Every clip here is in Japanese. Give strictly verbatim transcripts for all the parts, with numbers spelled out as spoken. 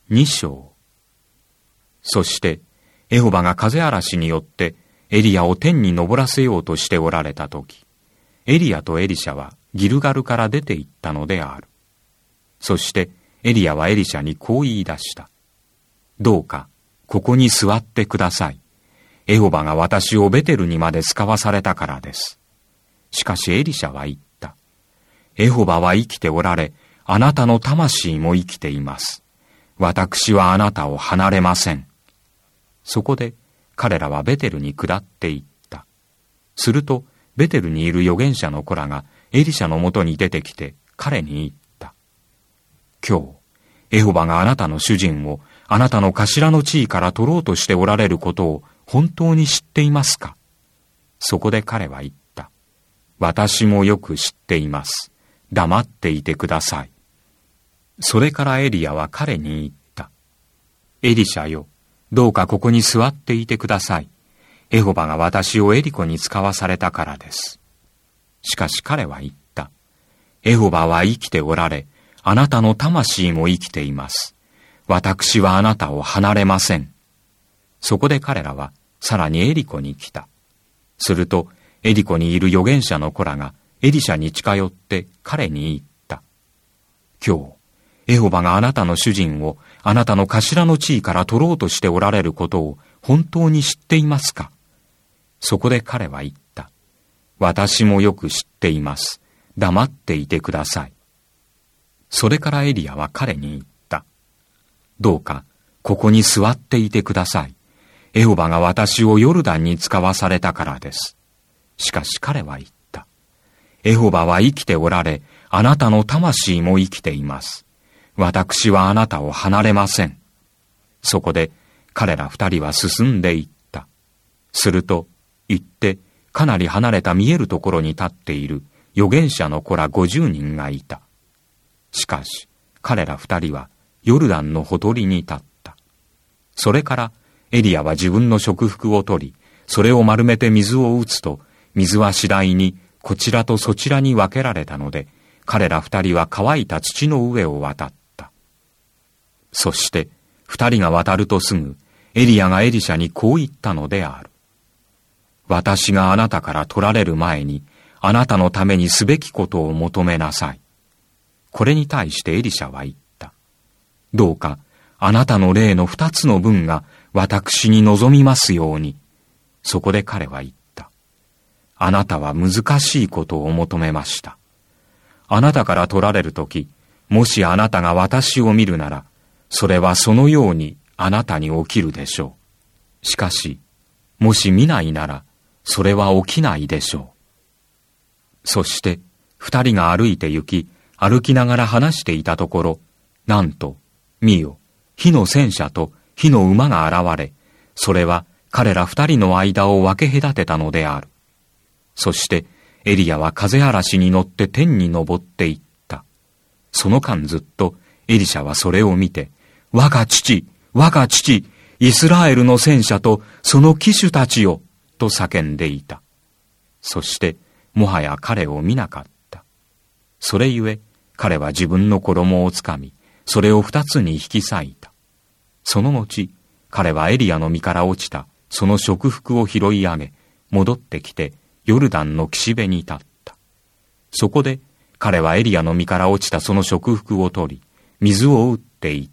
二章。そして、エホバが風嵐によってエリアを天に昇らせようとしておられたとき、エリアとエリシャはギルガルから出て行ったのである。そしてエリアはエリシャにこう言い出した。どうか、ここに座ってください。エホバが私をベテルにまで使わされたからです。しかしエリシャは言った。エホバは生きておられ、あなたの魂も生きています。私はあなたを離れません。そこで彼らはベテルに下って行った。するとベテルにいる預言者の子らがエリシャのもとに出てきて彼に言った。今日、エホバがあなたの主人をあなたの頭の地位から取ろうとしておられることを本当に知っていますか？そこで彼は言った。私もよく知っています。黙っていてください。それからエリアは彼に言った。エリシャよ、どうかここに座っていてください。エホバが私をエリコに使わされたからです。しかし彼は言った。エホバは生きておられ、あなたの魂も生きています。私はあなたを離れません。そこで彼らはさらにエリコに来た。するとエリコにいる預言者の子らがエリシャに近寄って彼に言った。今日、エホバがあなたの主人をあなたの頭の地位から取ろうとしておられることを本当に知っていますか？そこで彼は言った。私もよく知っています。黙っていてください。それからエリアは彼に言った。どうかここに座っていてください。エホバが私をヨルダンに使わされたからです。しかし彼は言った。エホバは生きておられ、あなたの魂も生きています。私はあなたを離れません。そこで彼ら二人は進んで行った。すると、行ってかなり離れた見えるところに立っている預言者の子ら五十人がいた。しかし彼ら二人はヨルダンのほとりに立った。それからエリアは自分の食服を取り、それを丸めて水を打つと、水は次第にこちらとそちらに分けられたので、彼ら二人は乾いた土の上を渡った。そして二人が渡るとすぐ、エリアがエリシャにこう言ったのである。私があなたから取られる前に、あなたのためにすべきことを求めなさい。これに対してエリシャは言った。どうかあなたの霊の二つの分が私に望みますように。そこで彼は言った。あなたは難しいことを求めました。あなたから取られるとき、もしあなたが私を見るなら、それはそのようにあなたに起きるでしょう。しかし、もし見ないなら、それは起きないでしょう。そして、二人が歩いて行き、歩きながら話していたところ、なんと、見よ、火の戦車と火の馬が現れ、それは彼ら二人の間を分け隔てたのである。そして、エリアは風嵐に乗って天に昇っていった。その間ずっと、エリシャはそれを見て、我が父、我が父、イスラエルの戦車とその騎手たちよ、と叫んでいた。そして、もはや彼を見なかった。それゆえ、彼は自分の衣をつかみ、それを二つに引き裂いた。その後、彼はエリアの身から落ちた、その食服を拾い上げ、戻ってきて、ヨルダンの岸辺に立った。そこで、彼はエリアの身から落ちたその食服を取り、水を打っていった。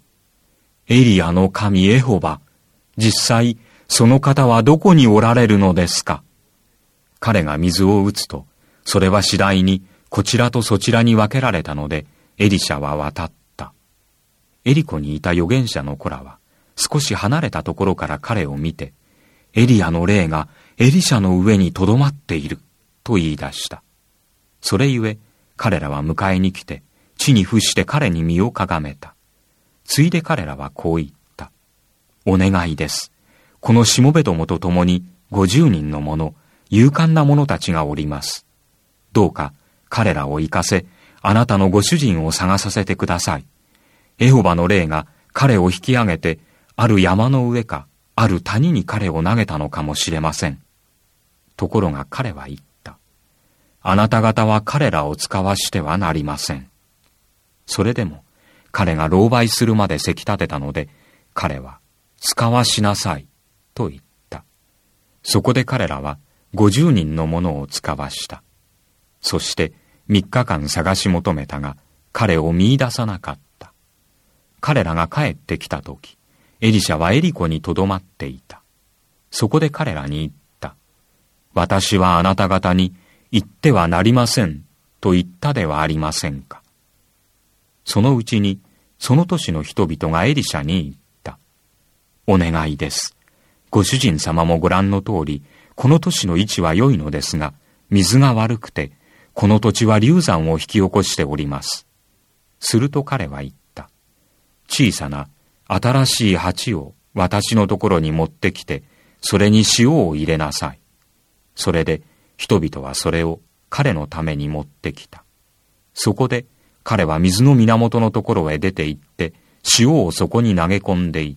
エリアの神エホバ、実際、その方はどこにおられるのですか？彼が水を打つと、それは次第にこちらとそちらに分けられたので、エリシャは渡った。エリコにいた預言者の子らは、少し離れたところから彼を見て、エリアの霊がエリシャの上にとどまっている、と言い出した。それゆえ、彼らは迎えに来て、地に伏して彼に身をかがめた。ついで彼らはこう言った。お願いです。このしもべどもと共に五十人の者、勇敢な者たちがおります。どうか彼らを行かせ、あなたのご主人を探させてください。エホバの霊が彼を引き上げて、ある山の上か、ある谷に彼を投げたのかもしれません。ところが彼は言った。あなた方は彼らを使わしてはなりません。それでも、 彼が狼狽するまでせき立てたので、彼は、使わしなさい、と言った。そこで彼らは五十人の者を使わした。そして三日間探し求めたが、彼を見出さなかった。彼らが帰ってきたとき、エリシャはエリコにとどまっていた。そこで彼らに言った。私はあなた方に行ってはなりません、と言ったではありませんか。そのうちに、その都市の人々がエリシャに言った。お願いです。ご主人様もご覧の通り、この都市の位置は良いのですが、水が悪くて、この土地は流産を引き起こしております。すると彼は言った。小さな新しい鉢を私のところに持ってきて、それに塩を入れなさい。それで人々はそれを彼のために持ってきた。そこで彼は水の源のところへ出て行って、塩をそこに投げ込んでいった。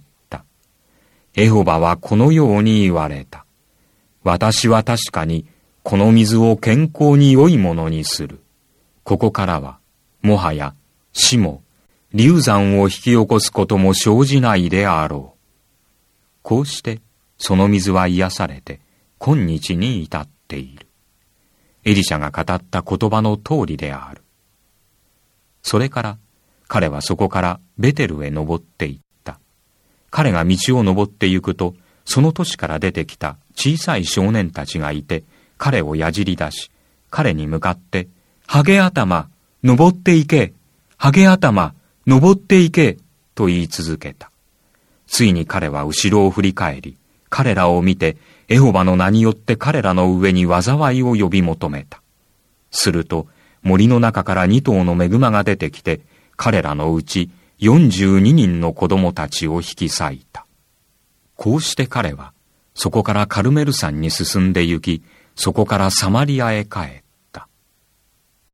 エホバはこのように言われた。私は確かにこの水を健康に良いものにする。ここからは、もはや死も流産を引き起こすことも生じないであろう。こうして、その水は癒されて、今日に至っている。エリシャが語った言葉の通りである。それから、彼はそこからベテルへ登っていった。彼が道を登って行くと、その都市から出てきた小さい少年たちがいて、彼をやじり出し、彼に向かって、ハゲ頭、登って行け、ハゲ頭、登って行け、と言い続けた。ついに彼は後ろを振り返り、彼らを見て、エホバの名によって彼らの上に災いを呼び求めた。すると、森の中から二頭の恵馬が出てきて、彼らのうち四十二人の子供たちを引き裂いた。こうして彼は、そこからカルメル山に進んで行き、そこからサマリアへ帰る。